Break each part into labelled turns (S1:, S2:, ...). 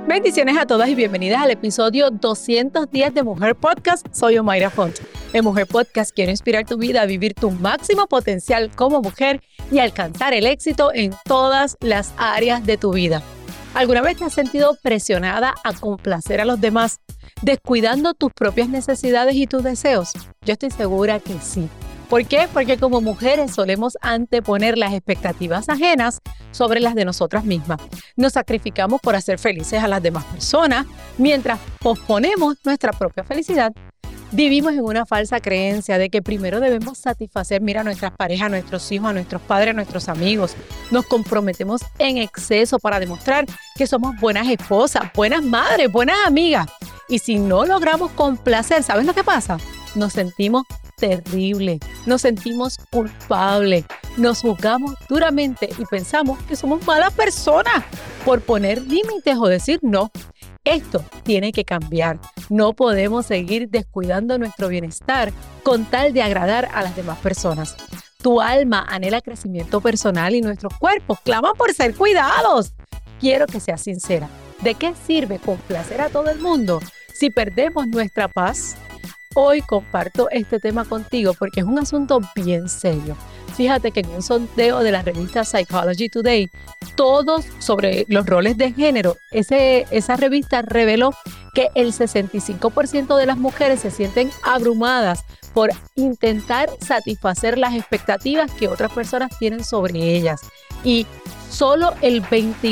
S1: Bendiciones a todas y bienvenidas al episodio 210 de Mujer Podcast. Soy Omaira Font. En Mujer Podcast quiero inspirar tu vida a vivir tu máximo potencial como mujer y alcanzar el éxito en todas las áreas de tu vida. ¿Alguna vez te has sentido presionada a complacer a los demás, descuidando tus propias necesidades y tus deseos? Yo estoy segura que sí. ¿Por qué? Porque como mujeres solemos anteponer las expectativas ajenas sobre las de nosotras mismas. Nos sacrificamos por hacer felices a las demás personas, mientras posponemos nuestra propia felicidad. Vivimos en una falsa creencia de que primero debemos satisfacer, a nuestras parejas, a nuestros hijos, a nuestros padres, a nuestros amigos. Nos comprometemos en exceso para demostrar que somos buenas esposas, buenas madres, buenas amigas. Y si no logramos complacer, ¿sabes lo que pasa? Nos sentimos terrible, nos sentimos culpables, nos juzgamos duramente y pensamos que somos malas personas por poner límites o decir no. Esto tiene que cambiar. No podemos seguir descuidando nuestro bienestar con tal de agradar a las demás personas. Tu alma anhela crecimiento personal y nuestros cuerpos claman por ser cuidados. Quiero que seas sincera. ¿De qué sirve complacer a todo el mundo si perdemos nuestra paz? Hoy comparto este tema contigo porque es un asunto bien serio. Fíjate que en un sondeo de la revista Psychology Today, todos sobre los roles de género, esa revista reveló que el 65% de las mujeres se sienten abrumadas por intentar satisfacer las expectativas que otras personas tienen sobre ellas. Y solo el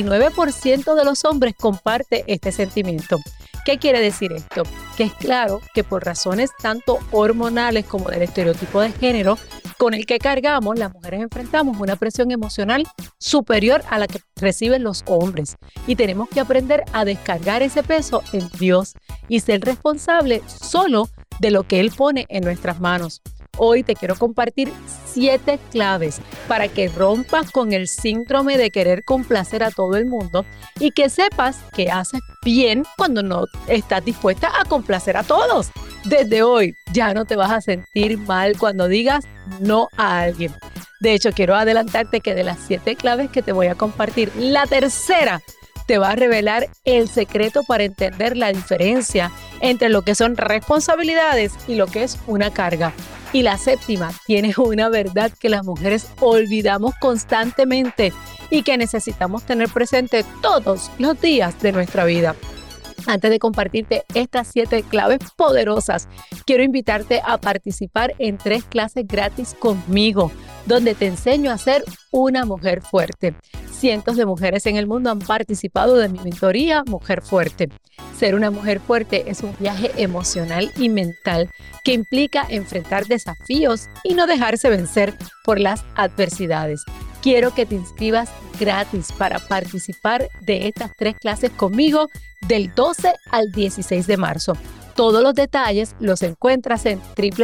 S1: 29% de los hombres comparte este sentimiento. ¿Qué quiere decir esto? Que es claro que por razones tanto hormonales como del estereotipo de género con el que cargamos, las mujeres enfrentamos una presión emocional superior a la que reciben los hombres. Y tenemos que aprender a descargar ese peso en Dios y ser responsable solo de lo que Él pone en nuestras manos. Hoy te quiero compartir 7 claves para que rompas con el síndrome de querer complacer a todo el mundo y que sepas que haces bien cuando no estás dispuesta a complacer a todos. Desde hoy ya no te vas a sentir mal cuando digas no a alguien. De hecho, quiero adelantarte que de las 7 claves que te voy a compartir, la tercera te va a revelar el secreto para entender la diferencia entre lo que son responsabilidades y lo que es una carga. Y la séptima tiene una verdad que las mujeres olvidamos constantemente y que necesitamos tener presente todos los días de nuestra vida. Antes de compartirte estas 7 claves poderosas, quiero invitarte a participar en 3 clases gratis conmigo, donde te enseño a ser una mujer fuerte. Cientos de mujeres en el mundo han participado de mi mentoría Mujer Fuerte. Ser una mujer fuerte es un viaje emocional y mental que implica enfrentar desafíos y no dejarse vencer por las adversidades. Quiero que te inscribas gratis para participar de estas 3 clases conmigo del 12 al 16 de marzo. Todos los detalles los encuentras en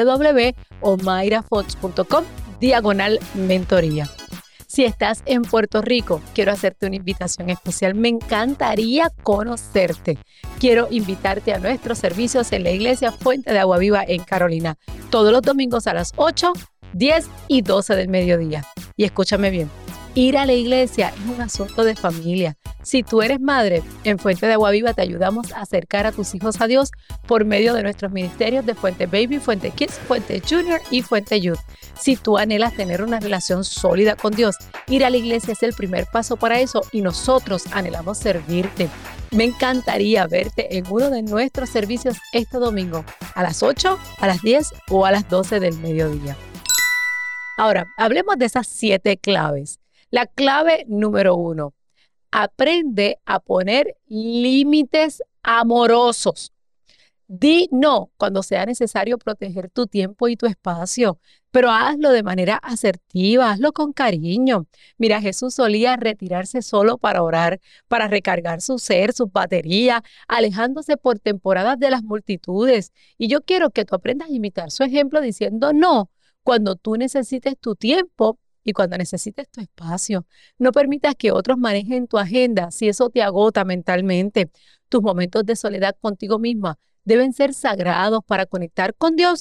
S1: www.omairafox.com/mentoría. Si estás en Puerto Rico, quiero hacerte una invitación especial. Me encantaría conocerte. Quiero invitarte a nuestros servicios en la iglesia Fuente de Agua Viva en Carolina, todos los domingos a las 8, 10 y 12 del mediodía. Y escúchame bien, ir a la iglesia es un asunto de familia. Si tú eres madre, en Fuente de Agua Viva te ayudamos a acercar a tus hijos a Dios por medio de nuestros ministerios de Fuente Baby, Fuente Kids, Fuente Junior y Fuente Youth. Si tú anhelas tener una relación sólida con Dios, ir a la iglesia es el primer paso para eso y nosotros anhelamos servirte. Me encantaría verte en uno de nuestros servicios este domingo a las 8, a las 10 o a las 12 del mediodía. Ahora, hablemos de esas 7 claves. La clave número 1. Aprende a poner límites amorosos. Di no cuando sea necesario proteger tu tiempo y tu espacio, pero hazlo de manera asertiva, hazlo con cariño. Mira, Jesús solía retirarse solo para orar, para recargar su ser, su batería, alejándose por temporadas de las multitudes. Y yo quiero que tú aprendas a imitar su ejemplo diciendo no cuando tú necesites tu tiempo y cuando necesites tu espacio. No permitas que otros manejen tu agenda si eso te agota mentalmente. Tus momentos de soledad contigo misma deben ser sagrados para conectar con Dios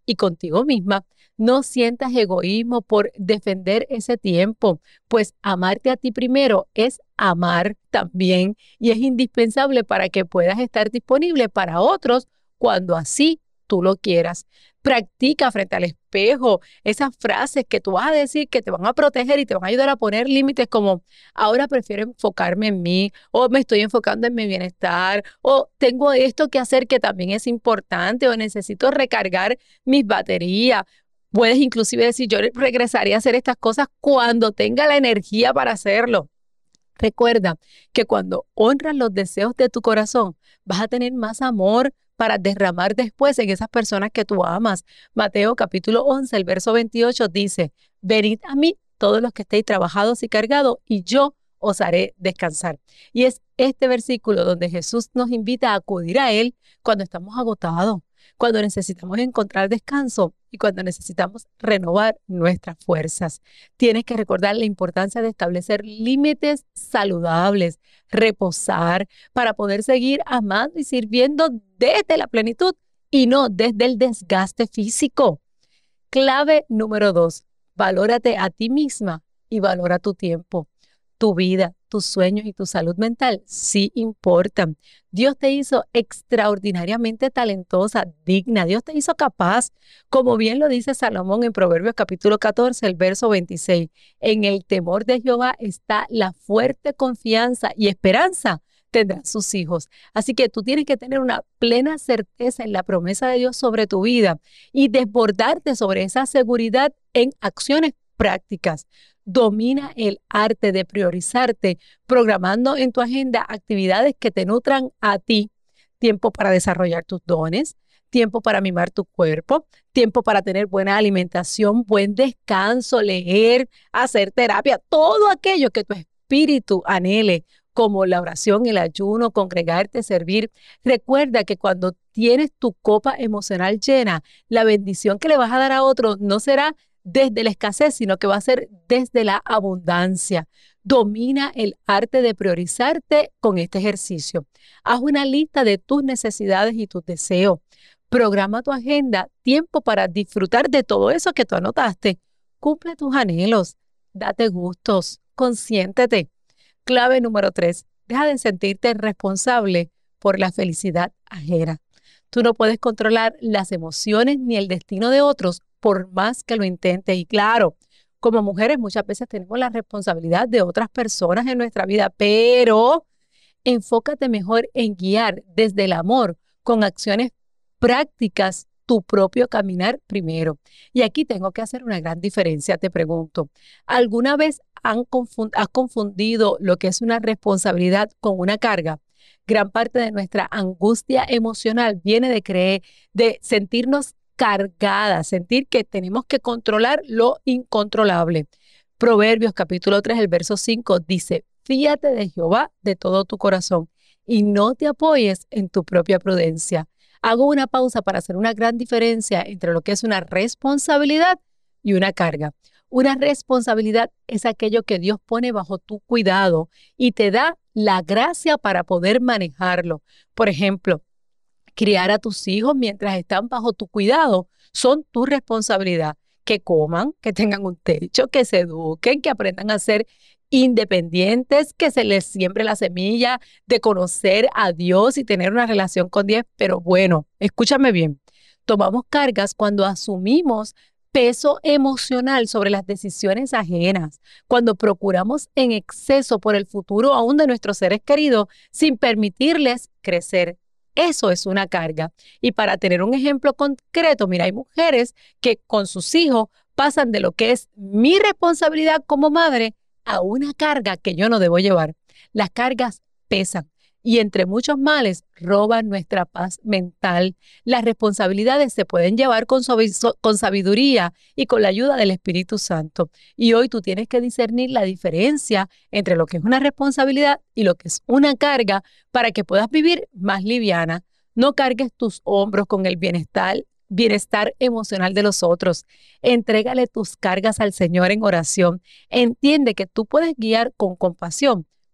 S1: y contigo misma. No sientas egoísmo por defender ese tiempo, pues amarte a ti primero es amar también y es indispensable para que puedas estar disponible para otros cuando así tú lo quieras. Practica frente al espejo esas frases que tú vas a decir que te van a proteger y te van a ayudar a poner límites como ahora prefiero enfocarme en mí o me estoy enfocando en mi bienestar o tengo esto que hacer que también es importante o necesito recargar mis baterías. Puedes inclusive decir yo regresaría a hacer estas cosas cuando tenga la energía para hacerlo. Recuerda que cuando honras los deseos de tu corazón, vas a tener más amor para derramar después en esas personas que tú amas. Mateo capítulo 11, el verso 28 dice, venid a mí todos los que estéis trabajados y cargados, y yo os haré descansar. Y es este versículo donde Jesús nos invita a acudir a Él cuando estamos agotados, cuando necesitamos encontrar descanso y cuando necesitamos renovar nuestras fuerzas. Tienes que recordar la importancia de establecer límites saludables, reposar para poder seguir amando y sirviendo desde la plenitud y no desde el desgaste físico. Clave número 2, valórate a ti misma y valora tu tiempo. Tu vida, tus sueños y tu salud mental sí importan. Dios te hizo extraordinariamente talentosa, digna. Dios te hizo capaz, como bien lo dice Salomón en Proverbios capítulo 14, el verso 26. En el temor de Jehová está la fuerte confianza y esperanza tendrán sus hijos. Así que tú tienes que tener una plena certeza en la promesa de Dios sobre tu vida y desbordarte sobre esa seguridad en acciones prácticas. Domina el arte de priorizarte, programando en tu agenda actividades que te nutran a ti. Tiempo para desarrollar tus dones, tiempo para mimar tu cuerpo, tiempo para tener buena alimentación, buen descanso, leer, hacer terapia, todo aquello que tu espíritu anhele, como la oración, el ayuno, congregarte, servir. Recuerda que cuando tienes tu copa emocional llena, la bendición que le vas a dar a otro no será desde la escasez, sino que va a ser desde la abundancia. Domina el arte de priorizarte con este ejercicio. Haz una lista de tus necesidades y tus deseos. Programa tu agenda, tiempo para disfrutar de todo eso que tú anotaste. Cumple tus anhelos, date gustos, consiéntete. Clave número 3, deja de sentirte responsable por la felicidad ajena. Tú no puedes controlar las emociones ni el destino de otros por más que lo intentes. Y claro, como mujeres muchas veces tenemos la responsabilidad de otras personas en nuestra vida, pero enfócate mejor en guiar desde el amor con acciones prácticas tu propio caminar primero. Y aquí tengo que hacer una gran diferencia. Te pregunto, ¿alguna vez has confundido lo que es una responsabilidad con una carga? Gran parte de nuestra angustia emocional viene de sentirnos cargadas, sentir que tenemos que controlar lo incontrolable. Proverbios capítulo 3, el verso 5 dice, fíate de Jehová de todo tu corazón y no te apoyes en tu propia prudencia. Hago una pausa para hacer una gran diferencia entre lo que es una responsabilidad y una carga. Una responsabilidad es aquello que Dios pone bajo tu cuidado y te da la gracia para poder manejarlo. Por ejemplo, criar a tus hijos mientras están bajo tu cuidado son tu responsabilidad. Que coman, que tengan un techo, que se eduquen, que aprendan a ser independientes, que se les siembre la semilla de conocer a Dios y tener una relación con Dios. Pero bueno, escúchame bien, tomamos cargas cuando asumimos peso emocional sobre las decisiones ajenas, cuando procuramos en exceso por el futuro aún de nuestros seres queridos sin permitirles crecer. Eso es una carga. Y para tener un ejemplo concreto, mira, hay mujeres que con sus hijos pasan de lo que es mi responsabilidad como madre a una carga que yo no debo llevar. Las cargas pesan y entre muchos males roban nuestra paz mental. Las responsabilidades se pueden llevar con sabiduría y con la ayuda del Espíritu Santo. Y hoy tú tienes que discernir la diferencia entre lo que es una responsabilidad y lo que es una carga para que puedas vivir más liviana. No cargues tus hombros con el bienestar emocional de los otros. Entrégale tus cargas al Señor en oración. Entiende que tú puedes guiar con compasión,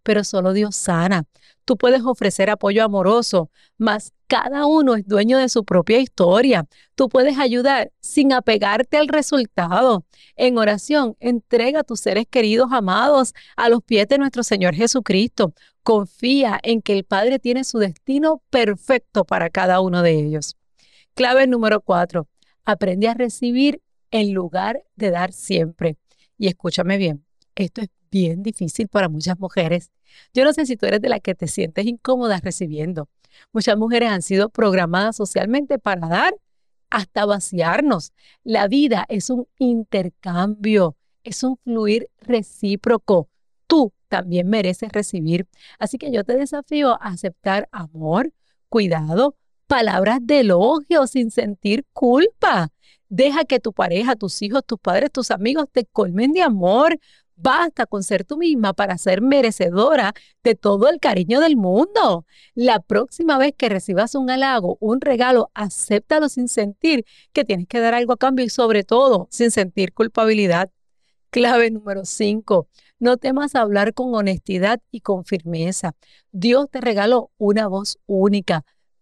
S1: pero solo Dios sana. Tú puedes ofrecer apoyo amoroso, mas cada uno es dueño de su propia historia. Tú puedes ayudar sin apegarte al resultado. En oración, entrega a tus seres queridos amados a los pies de nuestro Señor Jesucristo. Confía en que el Padre tiene su destino perfecto para cada uno de ellos. Clave número 4. Aprende a recibir en lugar de dar siempre. Y escúchame bien, esto es bien difícil para muchas mujeres. Yo no sé si tú eres de la que te sientes incómoda recibiendo. Muchas mujeres han sido programadas socialmente para dar hasta vaciarnos. La vida es un intercambio, es un fluir recíproco. Tú también mereces recibir. Así que yo te desafío a aceptar amor, cuidado, palabras de elogio sin sentir culpa. Deja que tu pareja, tus hijos, tus padres, tus amigos te colmen de amor. Basta con ser tú misma para ser merecedora de todo el cariño del mundo. La próxima vez que recibas un halago, un regalo, acéptalo sin sentir que tienes que dar algo a cambio y sobre todo sin sentir culpabilidad. Clave número 5. No temas hablar con honestidad y con firmeza. Dios te regaló una voz única,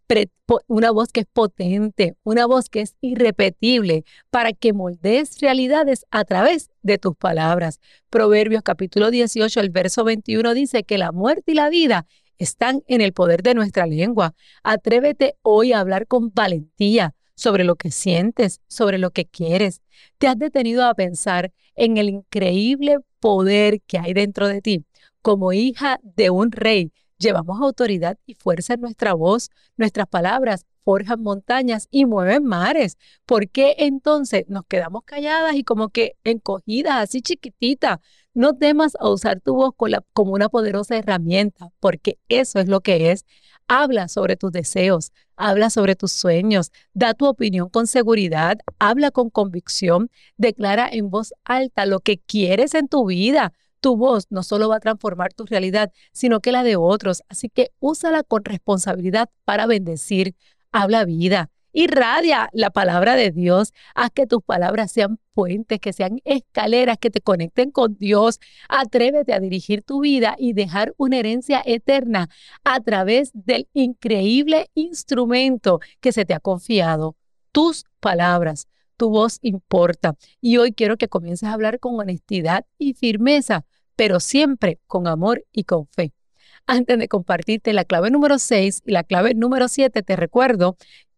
S1: una voz que es potente, una voz que es irrepetible para que moldees realidades a través de tus palabras. Proverbios capítulo 18, el verso 21 dice que la muerte y la vida están en el poder de nuestra lengua. Atrévete hoy a hablar con valentía sobre lo que sientes, sobre lo que quieres. ¿Te has detenido a pensar en el increíble poder que hay dentro de ti? Como hija de un rey, llevamos autoridad y fuerza en nuestra voz. Nuestras palabras forjan montañas y mueven mares. ¿Por qué entonces nos quedamos calladas y como que encogidas, así chiquititas? No temas a usar tu voz como una poderosa herramienta, porque eso es lo que es. Habla sobre tus deseos, habla sobre tus sueños, da tu opinión con seguridad, habla con convicción, declara en voz alta lo que quieres en tu vida. Tu voz no solo va a transformar tu realidad, sino que la de otros. Así que úsala con responsabilidad para bendecir. Habla vida. Irradia la palabra de Dios. Haz que tus palabras sean puentes, que sean escaleras que te conecten con Dios. Atrévete a dirigir tu vida y dejar una herencia eterna a través del increíble instrumento que se te ha confiado. Tus palabras. Tu voz importa. Y hoy quiero que comiences a hablar con honestidad y firmeza, pero siempre con amor y con fe. Antes de compartirte la clave número 6 y la clave número 7, te recuerdo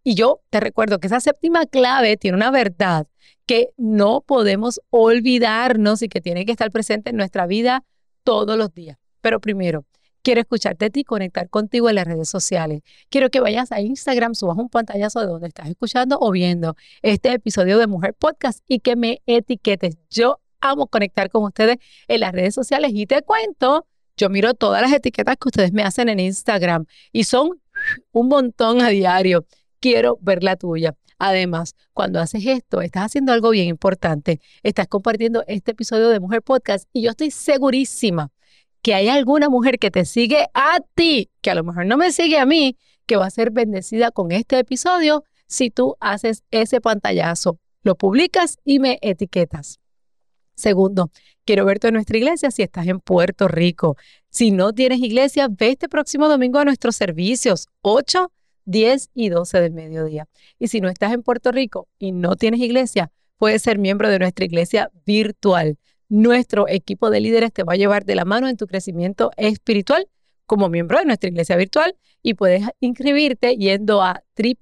S1: que esa séptima clave tiene una verdad que no podemos olvidarnos y que tiene que estar presente en nuestra vida todos los días. Pero primero, quiero escucharte a ti, conectar contigo en las redes sociales. Quiero que vayas a Instagram, subas un pantallazo de donde estás escuchando o viendo este episodio de Mujer Podcast y que me etiquetes. Yo amo conectar con ustedes en las redes sociales y te cuento, yo miro todas las etiquetas que ustedes me hacen en Instagram y son un montón a diario. Quiero ver la tuya. Además, cuando haces esto, estás haciendo algo bien importante. Estás compartiendo este episodio de Mujer Podcast y yo estoy segurísima que hay alguna mujer que te sigue a ti, que a lo mejor no me sigue a mí, que va a ser bendecida con este episodio si tú haces ese pantallazo, lo publicas y me etiquetas. Segundo, quiero verte en nuestra iglesia si estás en Puerto Rico. Si no tienes iglesia, ve este próximo domingo a nuestros servicios, 8, 10 y 12 del mediodía. Y si no estás en Puerto Rico y no tienes iglesia, puedes ser miembro de nuestra iglesia virtual. Nuestro equipo de líderes te va a llevar de la mano en tu crecimiento espiritual como miembro de nuestra iglesia virtual y puedes inscribirte yendo a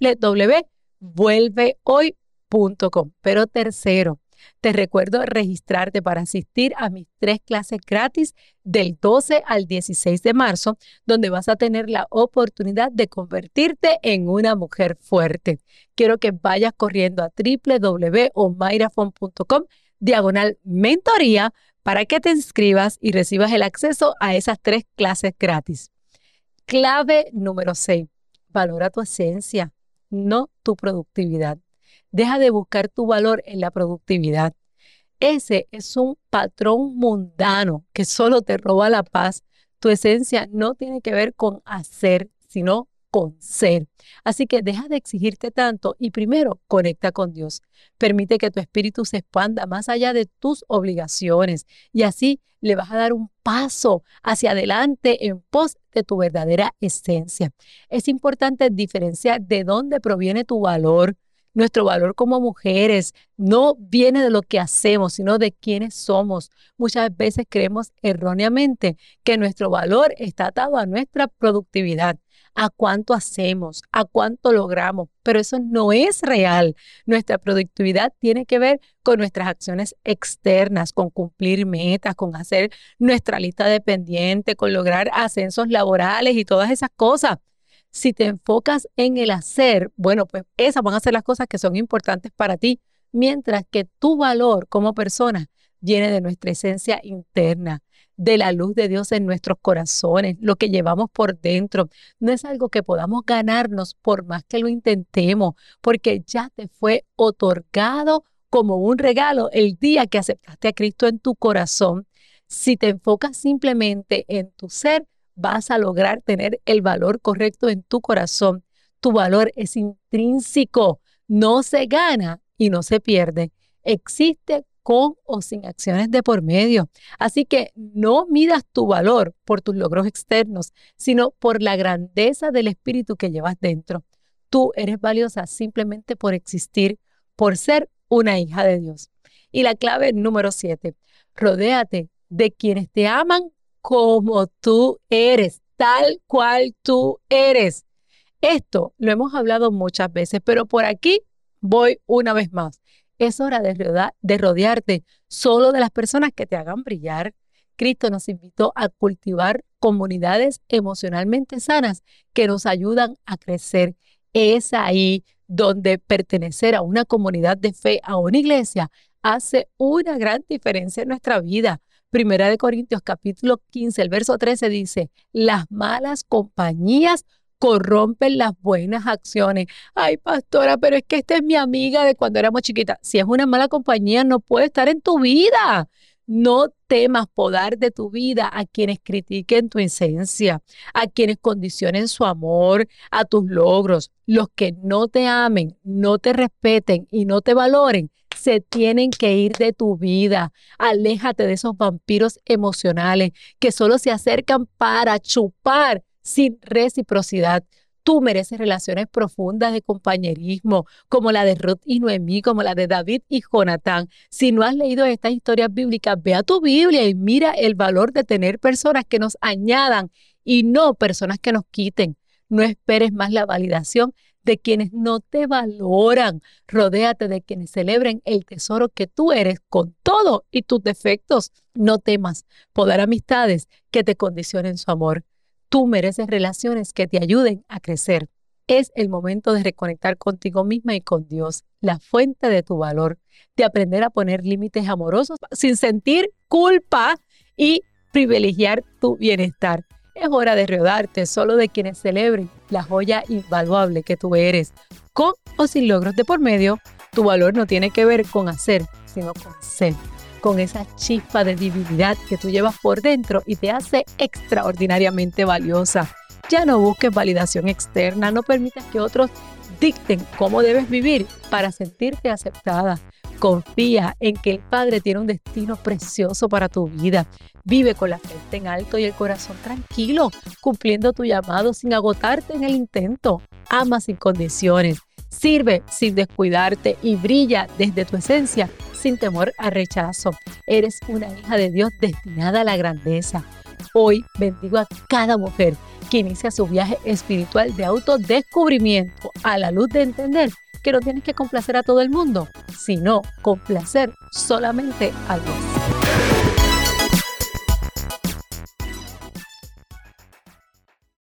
S1: www.vuelvehoy.com. Pero tercero, te recuerdo registrarte para asistir a mis 3 clases gratis del 12 al 16 de marzo, donde vas a tener la oportunidad de convertirte en una mujer fuerte. Quiero que vayas corriendo a www.omairafon.com/mentoría para que te inscribas y recibas el acceso a esas 3 clases gratis. Clave número 6. Valora tu esencia, no tu productividad. Deja de buscar tu valor en la productividad. Ese es un patrón mundano que solo te roba la paz. Tu esencia no tiene que ver con hacer, sino con ser. Así que deja de exigirte tanto y primero conecta con Dios. Permite que tu espíritu se expanda más allá de tus obligaciones y así le vas a dar un paso hacia adelante en pos de tu verdadera esencia. Es importante diferenciar de dónde proviene tu valor. Nuestro valor como mujeres no viene de lo que hacemos, sino de quiénes somos. Muchas veces creemos erróneamente que nuestro valor está atado a nuestra productividad, a cuánto hacemos, a cuánto logramos, pero eso no es real. Nuestra productividad tiene que ver con nuestras acciones externas, con cumplir metas, con hacer nuestra lista de pendientes, con lograr ascensos laborales y todas esas cosas. Si te enfocas en el hacer, bueno, pues esas van a ser las cosas que son importantes para ti, mientras que tu valor como persona viene de nuestra esencia interna, de la luz de Dios en nuestros corazones, lo que llevamos por dentro. No es algo que podamos ganarnos por más que lo intentemos, porque ya te fue otorgado como un regalo el día que aceptaste a Cristo en tu corazón. Si te enfocas simplemente en tu ser, vas a lograr tener el valor correcto en tu corazón. Tu valor es intrínseco, no se gana y no se pierde. Existe con o sin acciones de por medio. Así que no midas tu valor por tus logros externos, sino por la grandeza del espíritu que llevas dentro. Tú eres valiosa simplemente por existir, por ser una hija de Dios. Y la clave número 7, rodéate de quienes te aman como tú eres, tal cual tú eres. Esto lo hemos hablado muchas veces, pero por aquí voy una vez más. Es hora de rodearte solo de las personas que te hagan brillar. Cristo nos invitó a cultivar comunidades emocionalmente sanas que nos ayudan a crecer. Es ahí donde pertenecer a una comunidad de fe, a una iglesia, hace una gran diferencia en nuestra vida. Primera de Corintios capítulo 15, el verso 13 dice, las malas compañías corrompen las buenas acciones. Ay, pastora, pero es que esta es mi amiga de cuando éramos chiquitas. Si es una mala compañía, no puede estar en tu vida. No temas podar de tu vida a quienes critiquen tu esencia, a quienes condicionen su amor a tus logros. Los que no te amen, no te respeten y no te valoren, se tienen que ir de tu vida. Aléjate de esos vampiros emocionales que solo se acercan para chupar sin reciprocidad. Tú mereces relaciones profundas de compañerismo, como la de Ruth y Noemí, como la de David y Jonatán. Si no has leído estas historias bíblicas, ve a tu Biblia y mira el valor de tener personas que nos añadan y no personas que nos quiten. No esperes más la validación de quienes no te valoran. Rodéate de quienes celebren el tesoro que tú eres con todo y tus defectos. No temas podar amistades que te condicionen su amor. Tú mereces relaciones que te ayuden a crecer. Es el momento de reconectar contigo misma y con Dios, la fuente de tu valor, de aprender a poner límites amorosos sin sentir culpa y privilegiar tu bienestar. Es hora de rodearte solo de quienes celebren la joya invaluable que tú eres. Con o sin logros de por medio, tu valor no tiene que ver con hacer, sino con ser. Con esa chispa de divinidad que tú llevas por dentro y te hace extraordinariamente valiosa. Ya no busques validación externa, no permitas que otros dicten cómo debes vivir para sentirte aceptada. Confía en que el Padre tiene un destino precioso para tu vida. Vive con la frente en alto y el corazón tranquilo, cumpliendo tu llamado sin agotarte en el intento. Ama sin condiciones, sirve sin descuidarte y brilla desde tu esencia sin temor al rechazo. Eres una hija de Dios destinada a la grandeza. Hoy bendigo a cada mujer que inicia su viaje espiritual de autodescubrimiento a la luz de entender que no tienes que complacer a todo el mundo, sino complacer solamente a Dios.